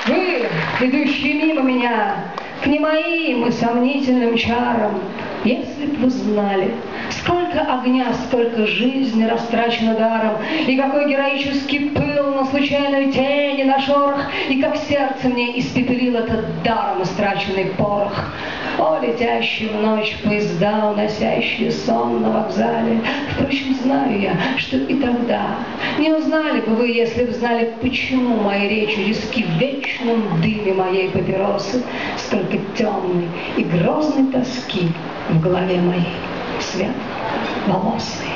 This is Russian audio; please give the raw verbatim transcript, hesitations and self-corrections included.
Вы, идущие мимо меня, к не моим и сомнительным чарам, если б вы знали, сколько огня, сколько жизни растрачено даром, и какой героический пыл на случайную тени, на шорох, и как сердце мне испепелил этот даром истраченный порох. О, летящие в ночь поезда, уносящие сон на вокзале. Впрочем, знаю я, что и тогда не узнали бы вы, если бы знали, почему мои речи резки в вечном дыме моей папиросы, сколько темной и грозной тоски в голове моей светло-волосой.